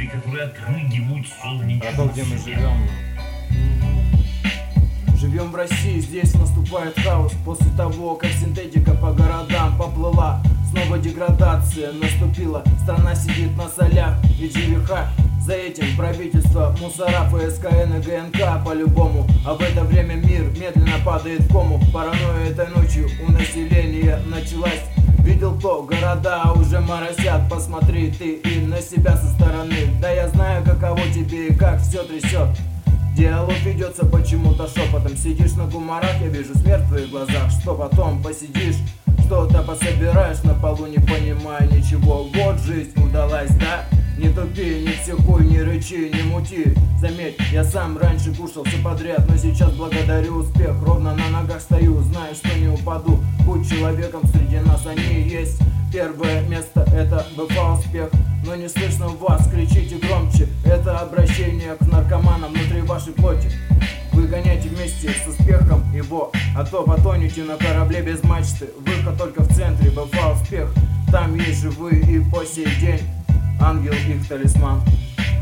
которые отрыгивают А солнечный то, где мы свет. живем. Живем в России, здесь наступает хаос. После того, как синтетика по городам поплыла, снова деградация наступила. Страна сидит на солях и ЖВХ. За этим правительство, мусора, ФСКН и ГНК по-любому. А в это время мир медленно падает в кому. Паранойя этой ночью у населения началась. Видел кто? Города уже моросят. Посмотри ты и на себя со стороны. Да я знаю, каково тебе и как все трясет. Диалог ведется почему-то шепотом. Сидишь на гуморах, я вижу смерть в твоих глазах. Что потом посидишь, что-то пособираешь на полу, не понимая ничего. Вот жизнь удалась, да? Не тупи, не психуй, не рычи, не мути. Заметь, я сам раньше кушал все подряд, но сейчас благодарю успех. Ровно на ногах стою, знаю, что не упаду. Будь человеком, среди нас они есть. Первое место — это БФА успех. Но не слышно вас, кричите громче. Это обращение к наркоманам внутри вашей плоти. Вы гоняйте вместе с успехом его, а то потонете на корабле без мачты. Выход только в центре, БФА успех. Там есть живые и по сей день. Ангел их талисман.